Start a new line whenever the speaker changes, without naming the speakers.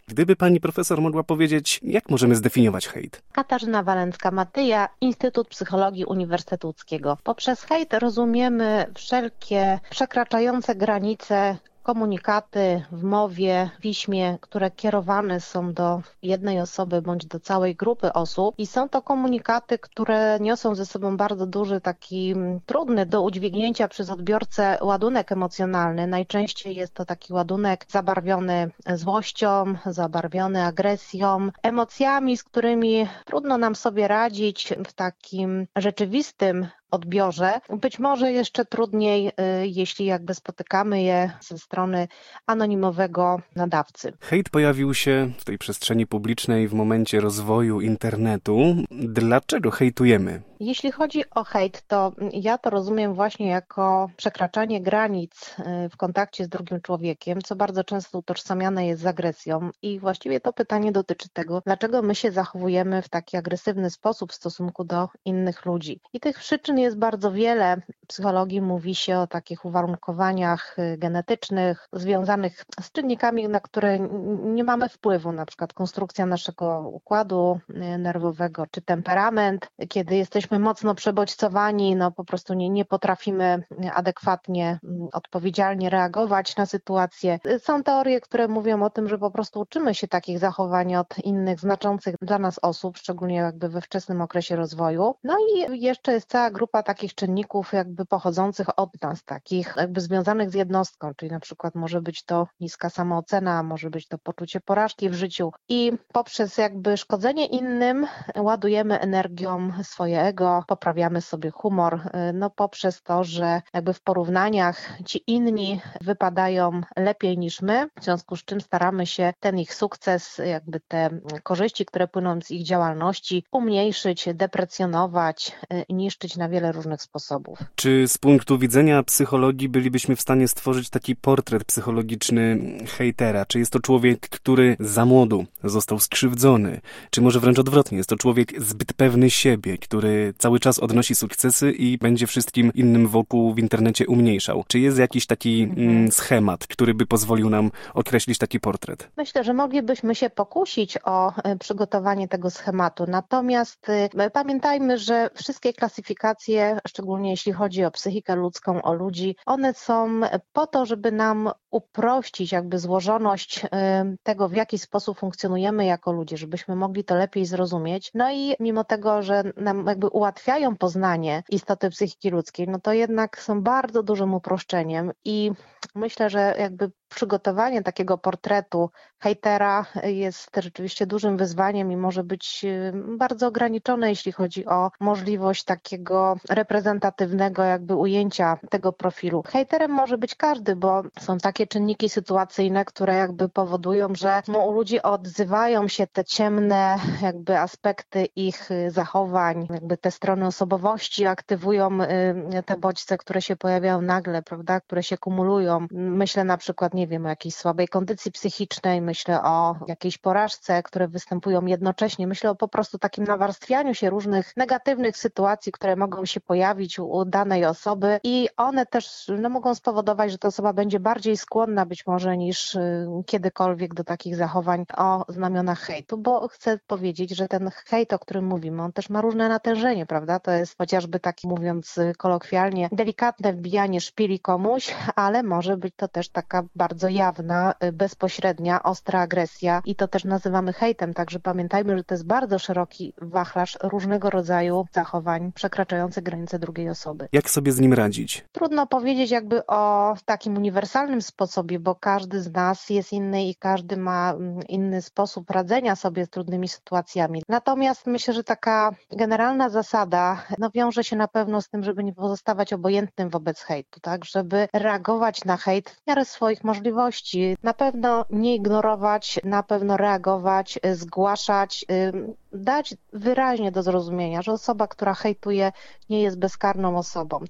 Gdyby pani profesor mogła powiedzieć, jak możemy zdefiniować hejt?
Katarzyna Walęcka-Matyja, Instytut Psychologii Uniwersytetu Łódzkiego. Poprzez hejt rozumiemy wszelkie przekraczające granice komunikaty w mowie, w piśmie, które kierowane są do jednej osoby bądź do całej grupy osób i są to komunikaty, które niosą ze sobą bardzo duży, taki trudny do udźwignięcia przez odbiorcę ładunek emocjonalny. Najczęściej jest to taki ładunek zabarwiony złością, zabarwiony agresją, emocjami, z którymi trudno nam sobie radzić w takim rzeczywistym odbiorze. Być może jeszcze trudniej, jeśli jakby spotykamy je ze strony anonimowego nadawcy.
Hejt pojawił się w tej przestrzeni publicznej w momencie rozwoju internetu. Dlaczego hejtujemy?
Jeśli chodzi o hejt, to ja to rozumiem właśnie jako przekraczanie granic w kontakcie z drugim człowiekiem, co bardzo często utożsamiane jest z agresją. I właściwie to pytanie dotyczy tego, dlaczego my się zachowujemy w taki agresywny sposób w stosunku do innych ludzi. I tych przyczyn jest bardzo wiele. W psychologii mówi się o takich uwarunkowaniach genetycznych, związanych z czynnikami, na które nie mamy wpływu, na przykład konstrukcja naszego układu nerwowego czy temperament. Kiedy jesteśmy mocno przebodźcowani, po prostu nie potrafimy adekwatnie, odpowiedzialnie reagować na sytuację. Są teorie, które mówią o tym, że po prostu uczymy się takich zachowań od innych znaczących dla nas osób, szczególnie jakby we wczesnym okresie rozwoju. No i jeszcze jest cała grupa takich czynników jakby pochodzących od nas, takich jakby związanych z jednostką, czyli na przykład może być to niska samoocena, może być to poczucie porażki w życiu i poprzez jakby szkodzenie innym ładujemy energią swoje ego, poprawiamy sobie humor, poprzez to, że jakby w porównaniach ci inni wypadają lepiej niż my, w związku z czym staramy się ten ich sukces, jakby te korzyści, które płyną z ich działalności, umniejszyć, deprecjonować, niszczyć na wiele różnych sposobów.
Czy z punktu widzenia psychologii bylibyśmy w stanie stworzyć taki portret psychologiczny hejtera? Czy jest to człowiek, który za młodu został skrzywdzony? Czy może wręcz odwrotnie, jest to człowiek zbyt pewny siebie, który cały czas odnosi sukcesy i będzie wszystkim innym wokół w internecie umniejszał? Czy jest jakiś taki schemat, który by pozwolił nam określić taki portret?
Myślę, że moglibyśmy się pokusić o przygotowanie tego schematu. Natomiast pamiętajmy, że wszystkie klasyfikacje, szczególnie jeśli chodzi o psychikę ludzką, o ludzi, one są po to, żeby nam uprościć jakby złożoność tego, w jaki sposób funkcjonujemy jako ludzie, żebyśmy mogli to lepiej zrozumieć. No i mimo tego, że nam jakby ułatwiają poznanie istoty psychiki ludzkiej, to jednak są bardzo dużym uproszczeniem i myślę, że jakby przygotowanie takiego portretu hejtera jest rzeczywiście dużym wyzwaniem i może być bardzo ograniczone, jeśli chodzi o możliwość takiego reprezentatywnego jakby ujęcia tego profilu. Hejterem może być każdy, bo są takie czynniki sytuacyjne, które jakby powodują, że u ludzi odzywają się te ciemne jakby aspekty ich zachowań, jakby te strony osobowości aktywują te bodźce, które się pojawiają nagle, prawda, które się kumulują. Myślę na przykład, nie wiem, o jakiejś słabej kondycji psychicznej, myślę o jakiejś porażce, które występują jednocześnie, myślę o po prostu takim nawarstwianiu się różnych negatywnych sytuacji, które mogą się pojawić u danej osoby i one też mogą spowodować, że ta osoba będzie bardziej skłonna być może niż kiedykolwiek do takich zachowań o znamionach hejtu, bo chcę powiedzieć, że ten hejt, o którym mówimy, on też ma różne natężenie, prawda? To jest chociażby taki, mówiąc kolokwialnie, delikatne wbijanie szpili komuś, ale może być to też taka bardzo jawna, bezpośrednia, ostra agresja i to też nazywamy hejtem, także pamiętajmy, że to jest bardzo szeroki wachlarz różnego rodzaju zachowań przekraczających granice drugiej osoby.
Jak sobie z nim radzić?
Trudno powiedzieć jakby o takim uniwersalnym sposobie, bo każdy z nas jest inny i każdy ma inny sposób radzenia sobie z trudnymi sytuacjami. Natomiast myślę, że taka generalna zasada wiąże się na pewno z tym, żeby nie pozostawać obojętnym wobec hejtu, tak? Żeby reagować na hejt w miarę swoich możliwości. Na pewno nie ignorować, na pewno reagować, zgłaszać, dać wyraźnie do zrozumienia, że osoba, która hejtuje, nie jest bezkarną osobą.